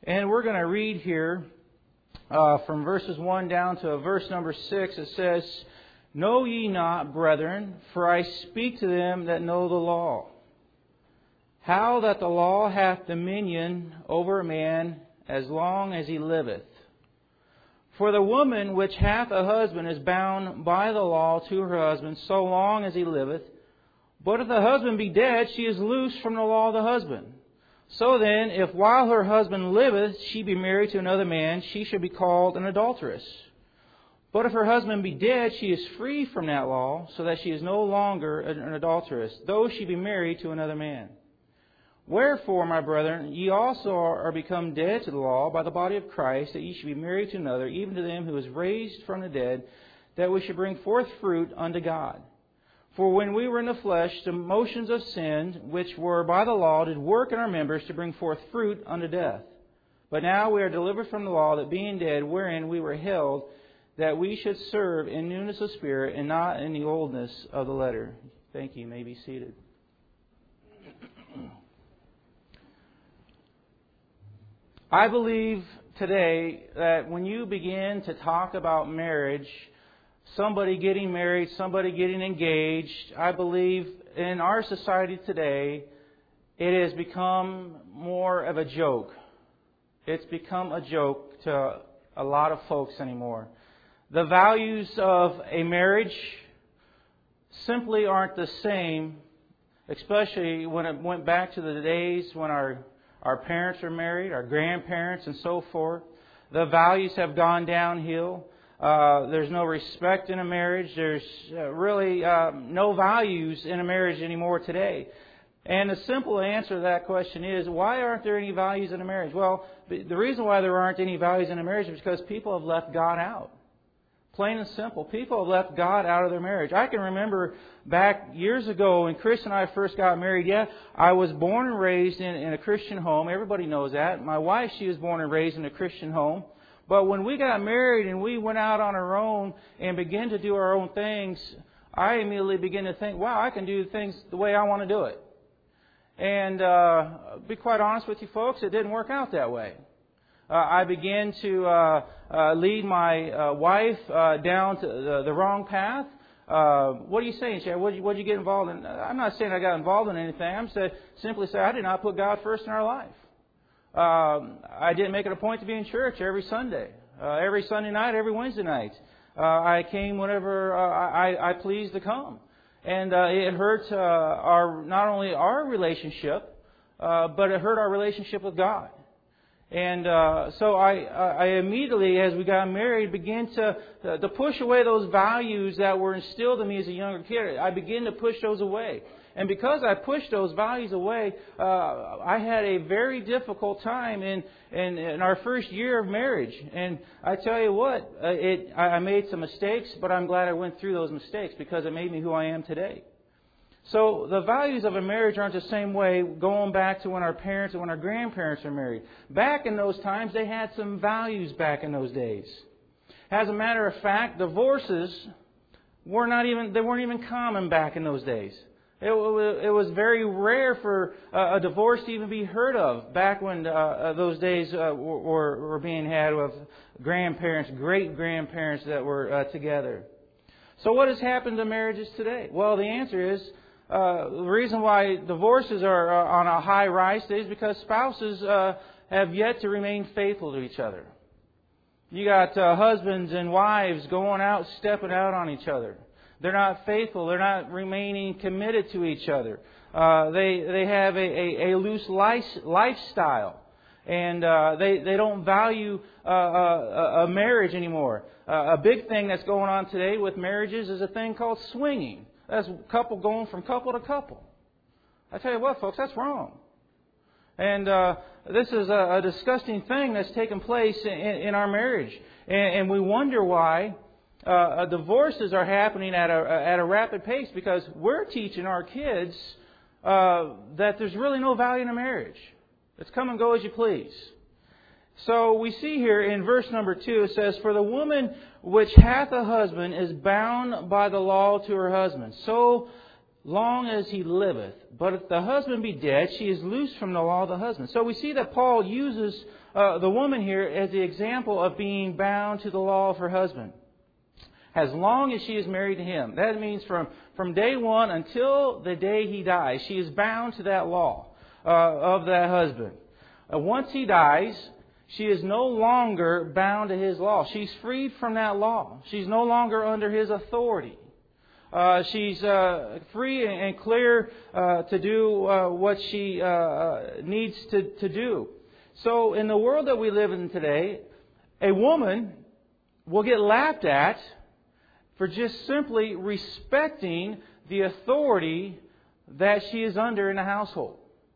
And we're going to read here from verses 1 down to verse number 6. It says, "Know ye not, brethren, for I speak to them that know the law, how that the law hath dominion over a man as long as he liveth. For the woman which hath a husband is bound by the law to her husband so long as he liveth. But if the husband be dead, she is loosed from the law of the husband. So then, if while her husband liveth she be married to another man, she shall be called an adulteress. But if her husband be dead, she is free from that law, so that she is no longer an adulteress, though she be married to another man. Wherefore, my brethren, ye also are become dead to the law by the body of Christ, that ye should be married to another, even to them who is raised from the dead, that we should bring forth fruit unto God. For when we were in the flesh, the motions of sin, which were by the law, did work in our members to bring forth fruit unto death. But now we are delivered from the law, that being dead, wherein we were held, that we should serve in newness of spirit, and not in the oldness of the letter." Thank you. You may be seated. I believe today that when you begin to talk about marriage, somebody getting married, somebody getting engaged, I believe in our society today, it has become more of a joke. It's become a joke to a lot of folks anymore. The values of a marriage simply aren't the same, especially when it went back to the days when our parents were married, our grandparents and so forth. The values have gone downhill. There's no respect in a marriage. There's really no values in a marriage anymore today. And the simple answer to that question is, why aren't there any values in a marriage? Well, the reason why there aren't any values in a marriage is because people have left God out. Plain and simple. People have left God out of their marriage. I can remember back years ago when Chris and I first got married. Yeah, I was born and raised in a Christian home. Everybody knows that. My wife, she was born and raised in a Christian home. But when we got married and we went out on our own and began to do our own things, I immediately began to think, wow, I can do things the way I want to do it. And be quite honest with you folks, it didn't work out that way. I began to lead my wife down to the wrong path. What are you saying, Chad? What did you get involved in? I'm not saying I got involved in anything. I'm simply saying I did not put God first in our life. I didn't make it a point to be in church every Sunday, every Sunday night, every Wednesday night. I came whenever I pleased to come. And it hurt not only our relationship, but it hurt our relationship with God. And so I immediately, as we got married, began to push away those values that were instilled in me as a younger kid. I began to push those away. And because I pushed those values away, I had a very difficult time in our first year of marriage. And I tell you what, I made some mistakes, but I'm glad I went through those mistakes because it made me who I am today. So the values of a marriage aren't the same way going back to when our parents and when our grandparents were married. Back in those times, they had some values back in those days. As a matter of fact, divorces weren't even common back in those days. It was very rare for a divorce to even be heard of back when those days were being had with grandparents, great-grandparents that were together. So what has happened to marriages today? Well, the answer is the reason why divorces are on a high rise today is because spouses have yet to remain faithful to each other. You got husbands and wives going out, stepping out on each other. They're not faithful. They're not remaining committed to each other. They have a loose lifestyle. And they don't value a marriage anymore. A big thing that's going on today with marriages is a thing called swinging. That's a couple going from couple to couple. I tell you what, folks, that's wrong. And this is a disgusting thing that's taken place in our marriage. And we wonder why divorces are happening at a rapid pace, because we're teaching our kids that there's really no value in a marriage. It's come and go as you please. So we see here in verse number 2, it says, "For the woman which hath a husband is bound by the law to her husband, so long as he liveth. But if the husband be dead, she is loosed from the law of the husband. So we see that Paul uses the woman here as the example of being bound to the law of her husband. As long as she is married to him. That means from day one until the day he dies, she is bound to that law of that husband. Once he dies, she is no longer bound to his law. She's freed from that law. She's no longer under his authority. She's free and clear to do what she needs to do. So in the world that we live in today, a woman will get laughed at for just simply respecting the authority that she is under in the household.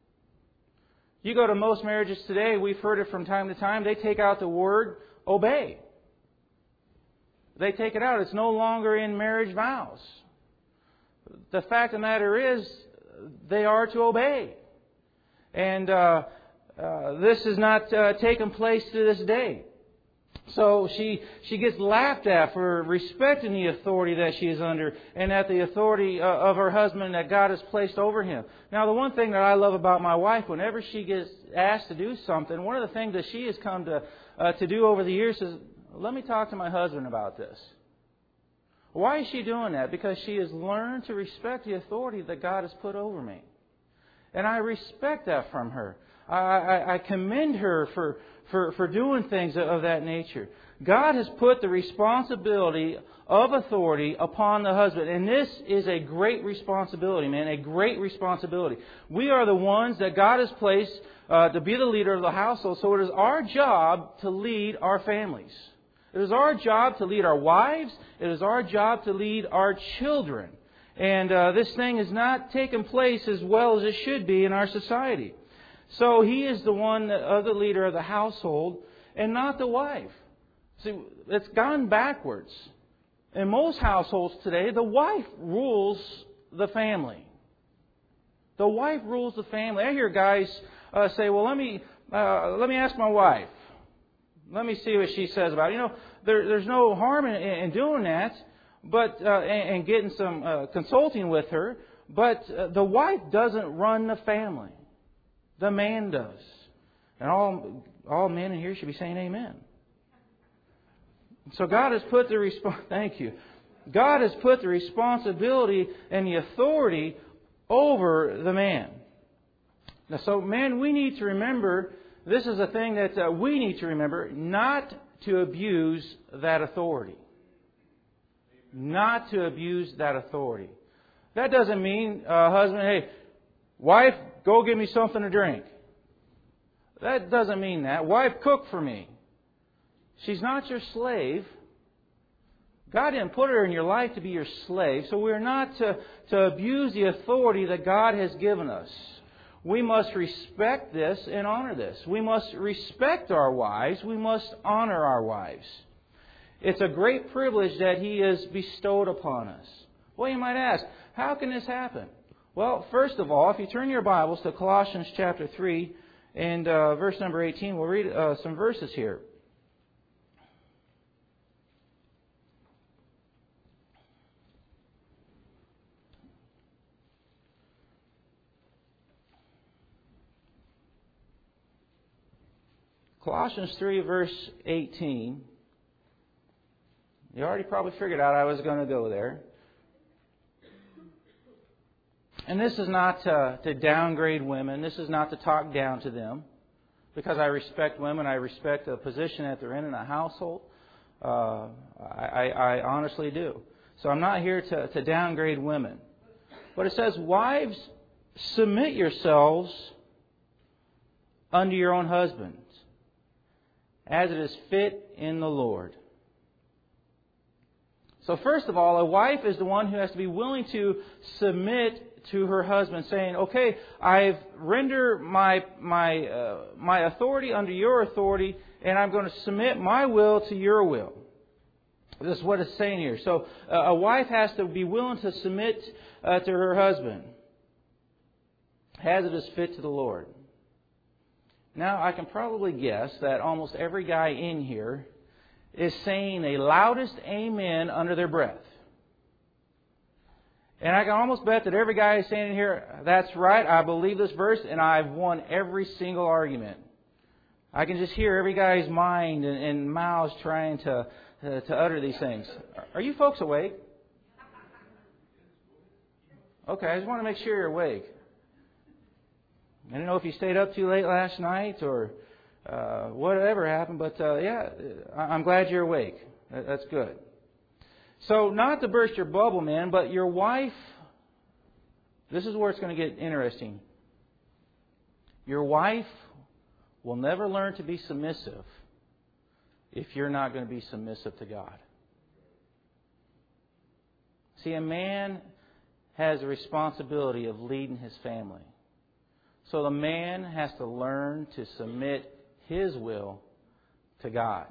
You go to most marriages today, we've heard it from time to time, they take out the word obey. They take it out. It's no longer in marriage vows. The fact of the matter is, they are to obey. And this has not taken place to this day. So she gets laughed at for respecting the authority that she is under and at the authority of her husband that God has placed over him. Now, the one thing that I love about my wife, whenever she gets asked to do something, one of the things that she has come to do over the years is, let me talk to my husband about this. Why is she doing that? Because she has learned to respect the authority that God has put over me. And I respect that from her. I commend her for doing things of that nature. God has put the responsibility of authority upon the husband. And this is a great responsibility, man. A great responsibility. We are the ones that God has placed to be the leader of the household. So it is our job to lead our families. It is our job to lead our wives. It is our job to lead our children. And this thing has not taken place as well as it should be in our society. So he is the one, the leader of the household, and not the wife. See, it's gone backwards. In most households today, the wife rules the family. The wife rules the family. I hear guys say, "Well, let me ask my wife. Let me see what she says about it." You know, there's no harm in doing that, but and getting some consulting with her. But the wife doesn't run the family. The man does. And all men in here should be saying amen. So God has put thank you. God has put the responsibility and the authority over the man. Now, so men, we need to remember, this is a thing that we need to remember, not to abuse that authority. Not to abuse that authority. That doesn't mean, husband, hey, wife, go get me something to drink. That doesn't mean that. Wife, cook for me. She's not your slave. God didn't put her in your life to be your slave. So we're not to abuse the authority that God has given us. We must respect this and honor this. We must respect our wives. We must honor our wives. It's a great privilege that He has bestowed upon us. Well, you might ask, how can this happen? Well, first of all, if you turn your Bibles to Colossians chapter 3 and verse number 18, we'll read some verses here. Colossians 3 verse 18. You already probably figured out I was going to go there. And this is not to downgrade women. This is not to talk down to them. Because I respect women. I respect the position that they're in a household. I honestly do. So I'm not here to downgrade women. But it says, wives, submit yourselves unto your own husbands, as it is fit in the Lord. So first of all, a wife is the one who has to be willing to submit to her husband, saying, okay, I've rendered my authority under your authority, and I'm going to submit my will to your will. This is what it's saying here. So a wife has to be willing to submit to her husband, as it is fit to the Lord. Now, I can probably guess that almost every guy in here is saying the loudest amen under their breath. And I can almost bet that every guy standing here, that's right, I believe this verse, and I've won every single argument. I can just hear every guy's mind and mouths trying to utter these things. Are you folks awake? Okay, I just want to make sure you're awake. I don't know if you stayed up too late last night or whatever happened, but yeah, I'm glad you're awake. That's good. So, not to burst your bubble, man, but your wife, this is where it's going to get interesting. Your wife will never learn to be submissive if you're not going to be submissive to God. See, a man has a responsibility of leading his family. So the man has to learn to submit his will to God.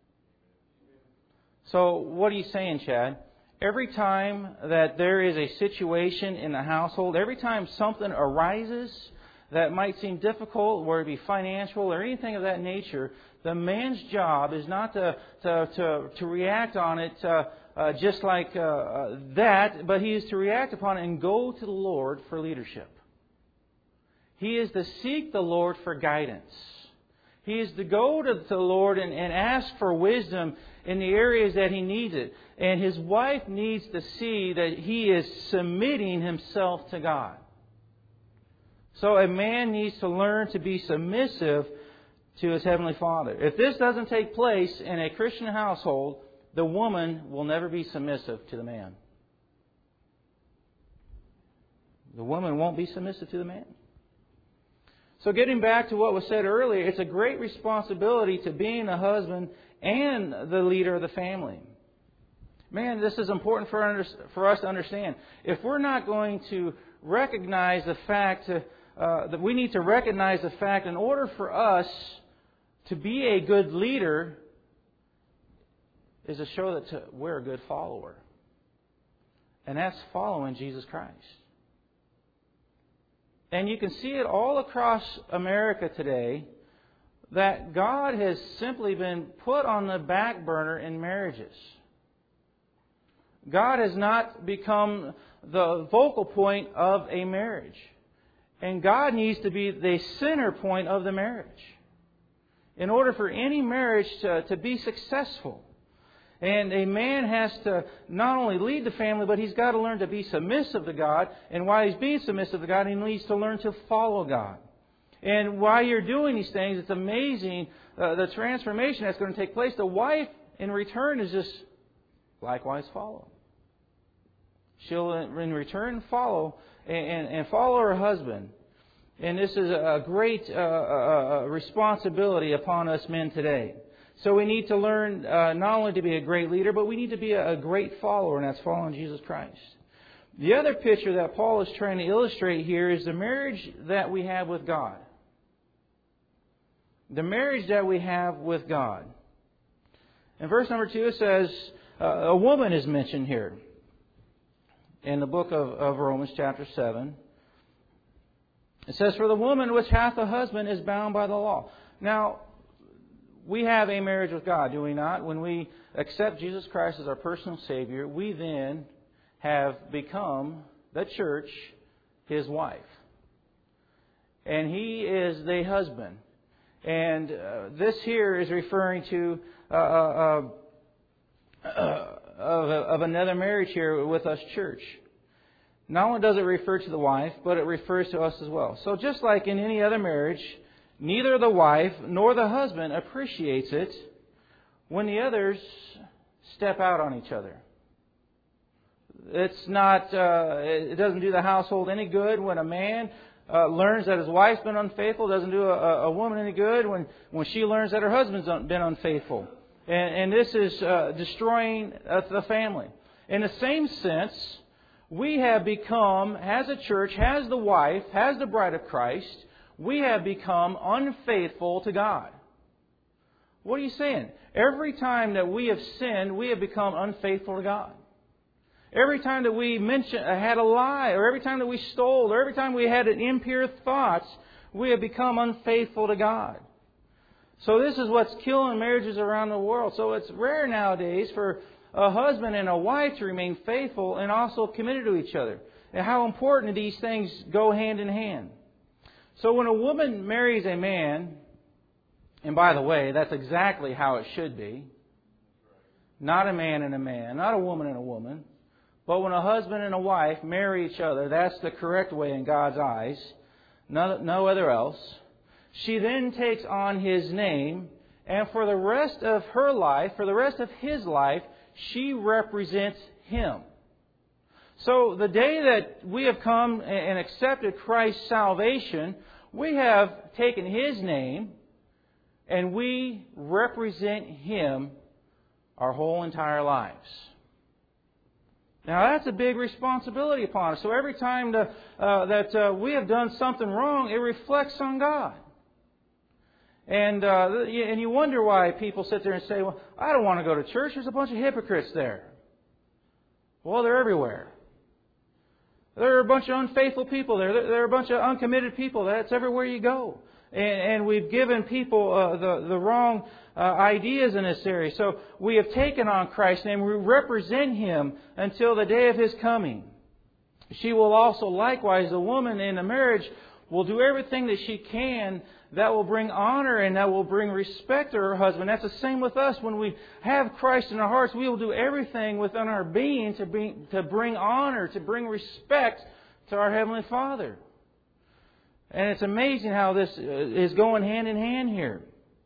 So what are you saying, Chad? Every time that there is a situation in the household, every time something arises that might seem difficult, whether it be financial or anything of that nature, the man's job is not to react on it just like that, but he is to react upon it and go to the Lord for leadership. He is to seek the Lord for guidance. He is to go to the Lord and ask for wisdom in the areas that he needs it. And his wife needs to see that he is submitting himself to God. So a man needs to learn to be submissive to his Heavenly Father. If this doesn't take place in a Christian household, the woman will never be submissive to the man. The woman won't be submissive to the man. So getting back to what was said earlier, it's a great responsibility to being a husband and the leader of the family. Man, this is important for us to understand. If we're not going to recognize the fact that we need to recognize the fact in order for us to be a good leader is to show that we're a good follower. And that's following Jesus Christ. And you can see it all across America today that God has simply been put on the back burner in marriages. God has not become the focal point of a marriage. And God needs to be the center point of the marriage in order for any marriage to be successful. And a man has to not only lead the family, but he's got to learn to be submissive to God. And while he's being submissive to God, he needs to learn to follow God. And while you're doing these things, it's amazing the transformation that's going to take place. The wife, in return, is just likewise follow. She'll, in return, follow and follow her husband. And this is a great responsibility upon us men today. So we need to learn not only to be a great leader, but we need to be a great follower, and that's following Jesus Christ. The other picture that Paul is trying to illustrate here is the marriage that we have with God. The marriage that we have with God. In verse number 2 it says, a woman is mentioned here in the book of Romans chapter 7. It says, for the woman which hath a husband is bound by the law. Now, we have a marriage with God, do we not? When we accept Jesus Christ as our personal Savior, we then have become, the church, His wife. And He is the husband. And this here is referring to of another marriage here with us, church. Not only does it refer to the wife, but it refers to us as well. So just like in any other marriage, neither the wife nor the husband appreciates it when the others step out on each other. It's not. It doesn't do the household any good when a man learns that his wife's been unfaithful. It doesn't do a woman any good when she learns that her husband's been unfaithful. And this is destroying the family. In the same sense, we have become, as a church, as the wife, as the bride of Christ, we have become unfaithful to God. What are you saying? Every time that we have sinned, we have become unfaithful to God. Every time that we had a lie, or every time that we stole, or every time we had an impure thoughts, we have become unfaithful to God. So this is what's killing marriages around the world. So it's rare nowadays for a husband and a wife to remain faithful and also committed to each other. And how important these things go hand in hand. So when a woman marries a man, and by the way, that's exactly how it should be. Not a man and a man, not a woman and a woman. But when a husband and a wife marry each other, that's the correct way in God's eyes. No other else. She then takes on His name, and for the rest of her life, for the rest of his life, she represents Him. So the day that we have come and accepted Christ's salvation, we have taken His name and we represent Him our whole entire lives. Now that's a big responsibility upon us. So every time that we have done something wrong, it reflects on God. And you wonder why people sit there and say, well, I don't want to go to church. There's a bunch of hypocrites there. Well, they're everywhere. There are a bunch of unfaithful people there. There are a bunch of uncommitted people. That's everywhere you go. And we've given people the wrong ideas in this area. So we have taken on Christ and we represent Him until the day of His coming. She will also likewise, the woman in a marriage, will do everything that she can that will bring honor and that will bring respect to her husband. That's the same with us. When we have Christ in our hearts, we will do everything within our being to bring honor, to bring respect to our Heavenly Father. And it's amazing how this is going hand in hand here.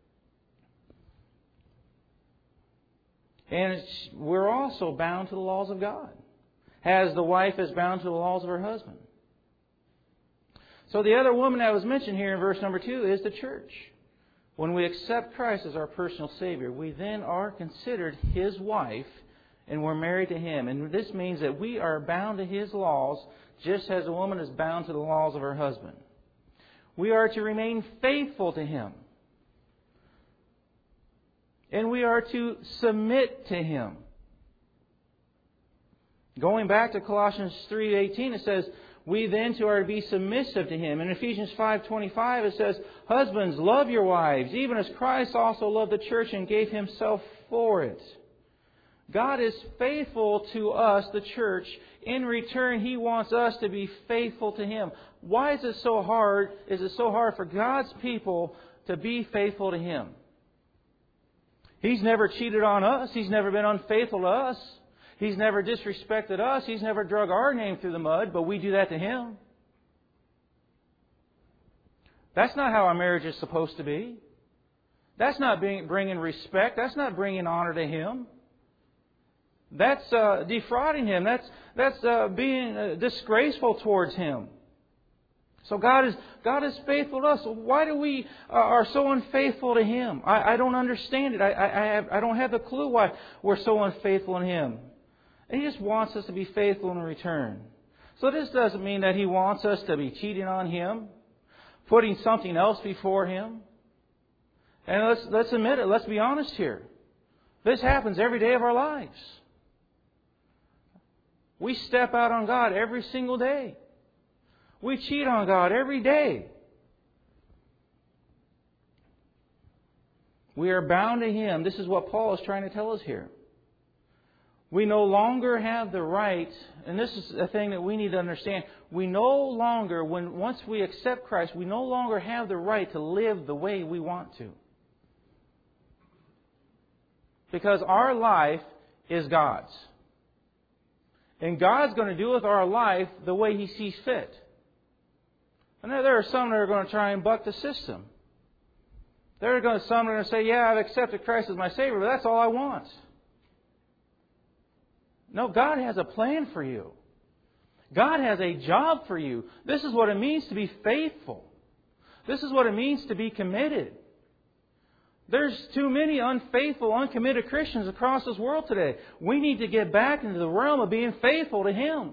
And we're also bound to the laws of God, as the wife is bound to the laws of her husband. So the other woman that was mentioned here in verse number 2 is the church. When we accept Christ as our personal Savior, we then are considered His wife and we're married to Him. And this means that we are bound to His laws just as a woman is bound to the laws of her husband. We are to remain faithful to Him. And we are to submit to Him. Going back to Colossians 3:18, it says, we then too are to be submissive to Him. In Ephesians 5:25 it says, husbands, love your wives, even as Christ also loved the church and gave Himself for it. God is faithful to us, the church. In return, He wants us to be faithful to Him. Why is it so hard? Is it so hard for God's people to be faithful to Him? He's never cheated on us. He's never been unfaithful to us. He's never disrespected us. He's never drug our name through the mud, but we do that to Him. That's not how our marriage is supposed to be. That's not bringing respect. That's not bringing honor to Him. That's defrauding Him. That's being disgraceful towards Him. So God is faithful to us. Why do we are so unfaithful to Him? I don't understand it. I don't have the clue why we're so unfaithful in Him. And He just wants us to be faithful in return. So this doesn't mean that He wants us to be cheating on Him, putting something else before Him. And let's admit it. Let's be honest here. This happens every day of our lives. We step out on God every single day. We cheat on God every day. We are bound to Him. This is what Paul is trying to tell us here. We no longer have the right, and this is a thing that we need to understand, we no longer, once we accept Christ, we no longer have the right to live the way we want to. Because our life is God's. And God's going to do with our life the way He sees fit. And there are some that are going to try and buck the system. Some are going to say, yeah, I've accepted Christ as my Savior, but that's all I want. No, God has a plan for you. God has a job for you. This is what it means to be faithful. This is what it means to be committed. There's too many unfaithful, uncommitted Christians across this world today. We need to get back into the realm of being faithful to Him.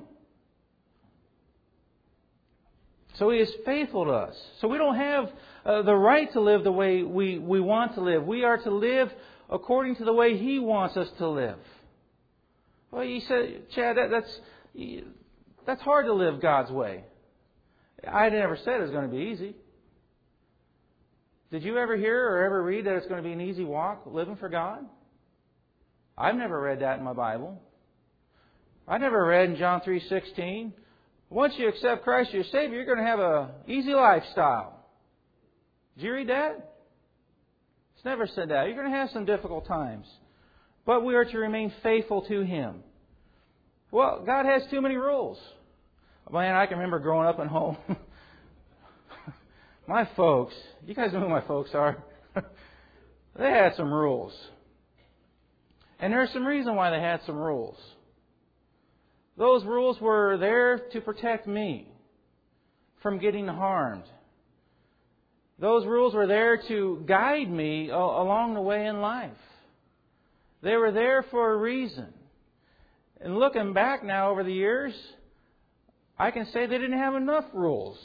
So He is faithful to us. So we don't have the right to live the way we want to live. We are to live according to the way He wants us to live. Well, you said, Chad, that's hard to live God's way. I never said it was going to be easy. Did you ever hear or ever read that it's going to be an easy walk living for God? I've never read that in my Bible. I never read in John 3:16, once you accept Christ as your Savior, you're going to have an easy lifestyle. Did you read that? It's never said that. You're going to have some difficult times. But we are to remain faithful to Him. Well, God has too many rules. Man, I can remember growing up at home. My folks, you guys know who my folks are? They had some rules. And there's some reason why they had some rules. Those rules were there to protect me from getting harmed. Those rules were there to guide me along the way in life. They were there for a reason. And looking back now over the years, I can say they didn't have enough rules.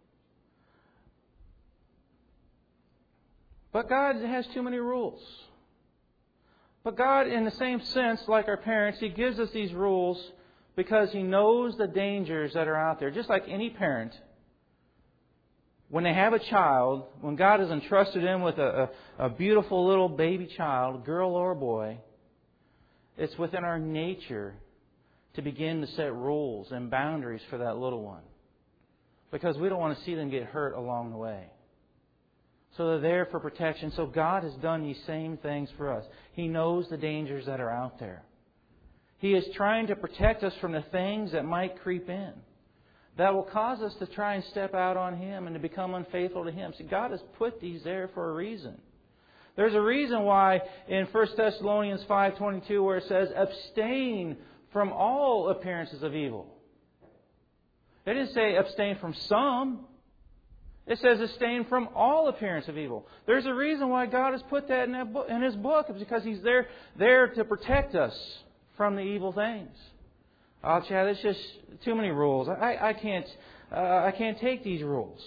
But God has too many rules. But God, in the same sense, like our parents, He gives us these rules because He knows the dangers that are out there. Just like any parent, when they have a child, when God has entrusted them with a beautiful little baby child, girl or boy, it's within our nature to begin to set rules and boundaries for that little one. Because we don't want to see them get hurt along the way. So they're there for protection. So God has done these same things for us. He knows the dangers that are out there. He is trying to protect us from the things that might creep in, that will cause us to try and step out on Him and to become unfaithful to Him. See, God has put these there for a reason. There's a reason why in 1 Thessalonians 5:22 where it says, abstain from all appearances of evil. It didn't say abstain from some. It says abstain from all appearance of evil. There's a reason why God has put that in His book. It's because He's there to protect us from the evil things. Oh, Chad, it's just too many rules. I can't take these rules.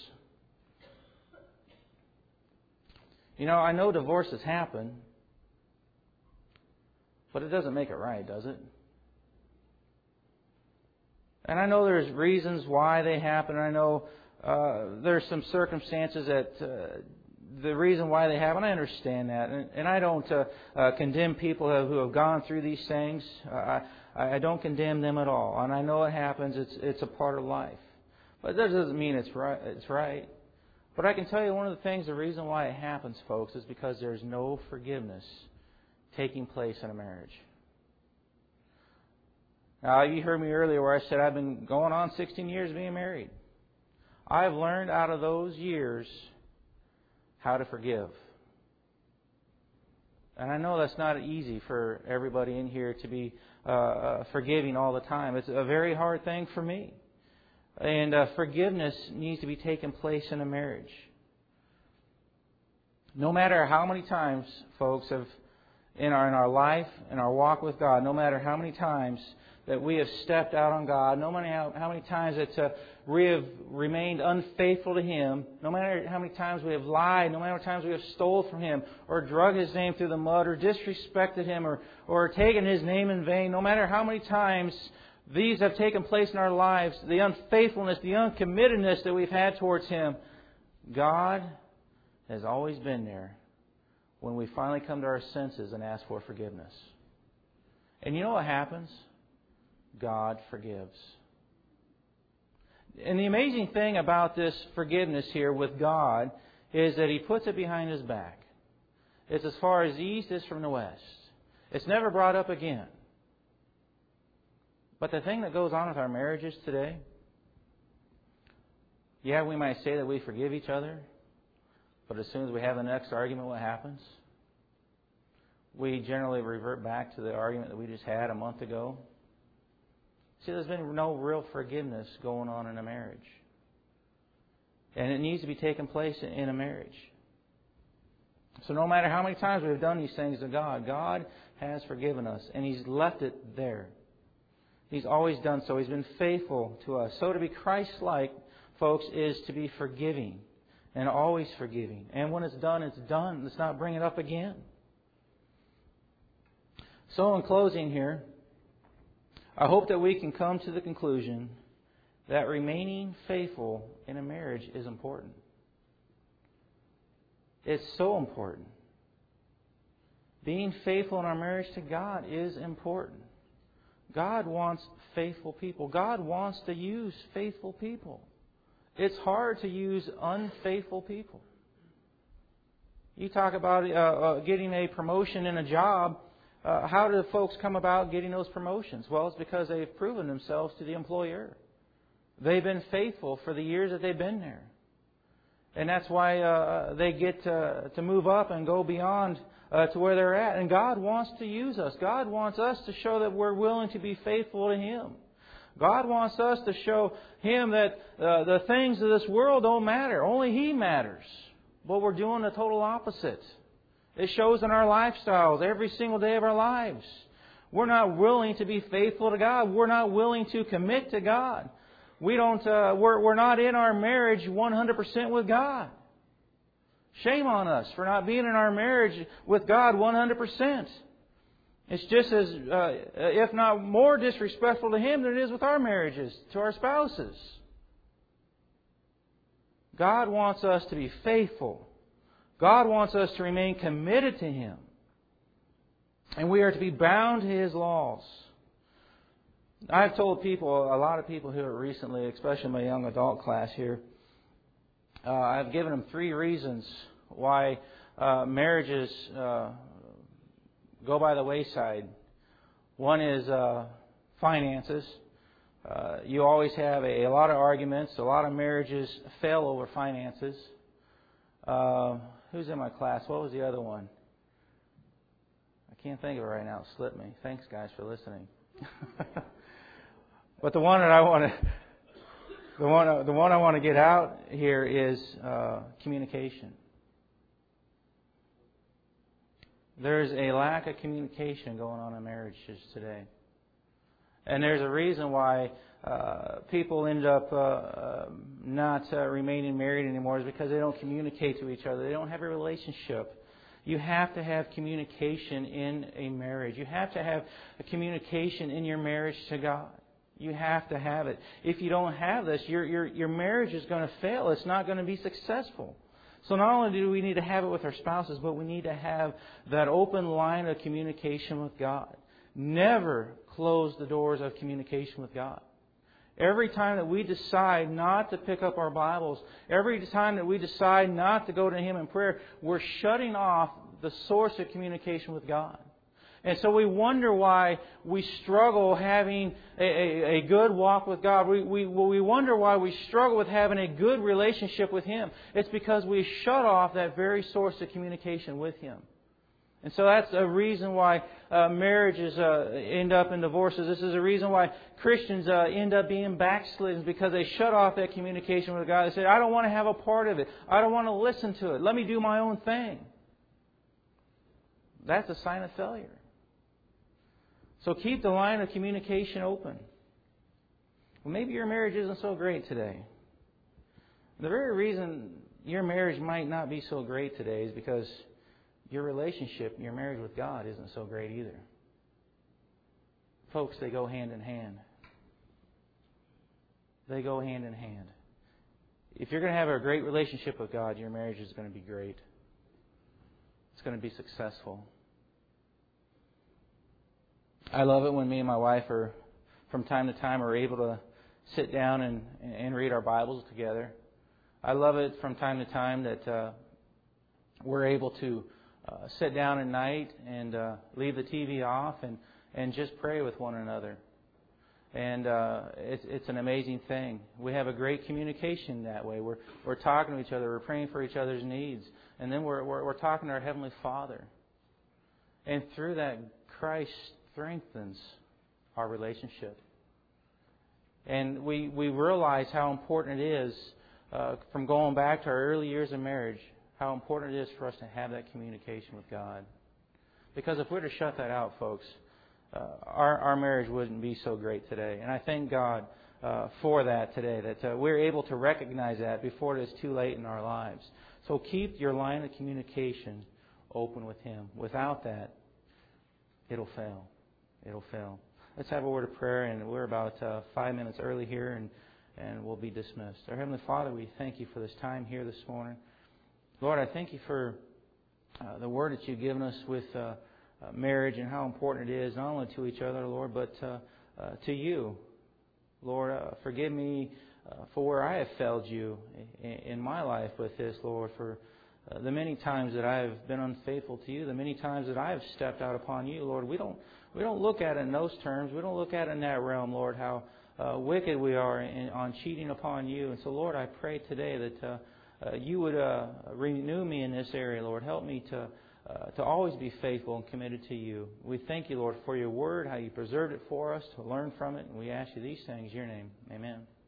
You know, I know divorces happen, but it doesn't make it right, does it? And I know there's reasons why they happen. I know there's some circumstances that the reason why they happen. I understand that, and I don't condemn people who have gone through these things. I don't condemn them at all, and I know it happens. It's a part of life, but that doesn't mean it's right. It's right. But I can tell you one of the things, the reason why it happens, folks, is because there's no forgiveness taking place in a marriage. Now, you heard me earlier where I said I've been going on 16 years being married. I've learned out of those years how to forgive. And I know that's not easy for everybody in here to be forgiving all the time. It's a very hard thing for me. And forgiveness needs to be taking place in a marriage. No matter how many times, folks, in our life, in our walk with God, no matter how many times that we have stepped out on God, no matter how many times that we have remained unfaithful to Him, no matter how many times we have lied, no matter how many times we have stole from Him, or drug His name through the mud, or disrespected Him, or taken His name in vain, no matter how many times these have taken place in our lives, the unfaithfulness, the uncommittedness that we've had towards Him, God has always been there when we finally come to our senses and ask for forgiveness. And you know what happens? God forgives. And the amazing thing about this forgiveness here with God is that He puts it behind His back. It's as far as the east is from the west. It's never brought up again. But the thing that goes on with our marriages today, yeah, we might say that we forgive each other, but as soon as we have the next argument, what happens? We generally revert back to the argument that we just had a month ago. See, there's been no real forgiveness going on in a marriage. And it needs to be taking place in a marriage. So no matter how many times we've done these things to God, God has forgiven us, and He's left it there. He's always done so. He's been faithful to us. So to be Christ-like, folks, is to be forgiving and always forgiving. And when it's done, it's done. Let's not bring it up again. So in closing here, I hope that we can come to the conclusion that remaining faithful in a marriage is important. It's so important. Being faithful in our marriage to God is important. God wants faithful people. God wants to use faithful people. It's hard to use unfaithful people. You talk about getting a promotion in a job. How do folks come about getting those promotions? Well, it's because they've proven themselves to the employer. They've been faithful for the years that they've been there. And that's why they get to move up and go beyond to where they're at. And God wants to use us. God wants us to show that we're willing to be faithful to Him. God wants us to show Him that the things of this world don't matter. Only He matters. But we're doing the total opposite. It shows in our lifestyles every single day of our lives. We're not willing to be faithful to God. We're not willing to commit to God. We're not in our marriage 100% with God. Shame on us for not being in our marriage with God 100%. It's just as, if not more disrespectful to Him than it is with our marriages, to our spouses. God wants us to be faithful. God wants us to remain committed to Him. And we are to be bound to His laws. I've told people, a lot of people here recently, especially my young adult class here, I've given them 3 reasons why marriages go by the wayside. One is finances. You always have a lot of arguments. A lot of marriages fail over finances. Who's in my class? What was the other one? I can't think of it right now. It slipped me. Thanks, guys, for listening. But the one that I want to, the one I want to get out here is communication. There's a lack of communication going on in marriages today. And there's a reason why people end up not remaining married anymore is because they don't communicate to each other. They don't have a relationship. You have to have communication in a marriage. You have to have a communication in your marriage to God. You have to have it. If you don't have this, your marriage is going to fail. It's not going to be successful. So not only do we need to have it with our spouses, but we need to have that open line of communication with God. Never close the doors of communication with God. Every time that we decide not to pick up our Bibles, every time that we decide not to go to Him in prayer, we're shutting off the source of communication with God. And so we wonder why we struggle having a good walk with God. We wonder why we struggle with having a good relationship with Him. It's because we shut off that very source of communication with Him. And so that's a reason why marriages end up in divorces. This is a reason why Christians end up being backslidden, because they shut off that communication with God. They say, I don't want to have a part of it. I don't want to listen to it. Let me do my own thing. That's a sign of failure. So keep the line of communication open. Well, maybe your marriage isn't so great today. The very reason your marriage might not be so great today is because your relationship, your marriage with God isn't so great either. Folks, they go hand in hand. They go hand in hand. If you're going to have a great relationship with God, your marriage is going to be great. It's going to be successful. I love it when me and my wife are, from time to time, are able to sit down and read our Bibles together. I love it from time to time that we're able to sit down at night and leave the TV off and just pray with one another. And it's an amazing thing. We have a great communication that way. We're talking to each other. We're praying for each other's needs. And then we're talking to our Heavenly Father. And through that, Christ strengthens our relationship. And we realize how important it is, from going back to our early years of marriage, how important it is for us to have that communication with God. Because if we're to shut that out, folks, our marriage wouldn't be so great today. And I thank God for that today, that we're able to recognize that before it is too late in our lives. So keep your line of communication open with Him. Without that, it'll fail. It'll fail. Let's have a word of prayer, and we're about 5 minutes early here, and we'll be dismissed. Our Heavenly Father, we thank You for this time here this morning. Lord, I thank You for the word that You've given us with marriage and how important it is, not only to each other, Lord, but to You. Lord, forgive me for where I have failed You in my life with this, Lord, for the many times that I have been unfaithful to You, the many times that I have stepped out upon You, Lord. We don't look at it in those terms. We don't look at it in that realm, Lord, how wicked we are on cheating upon You. And so, Lord, I pray today that You would renew me in this area, Lord. Help me to always be faithful and committed to You. We thank You, Lord, for Your Word, how You preserved it for us to learn from it. And we ask You these things in Your name. Amen.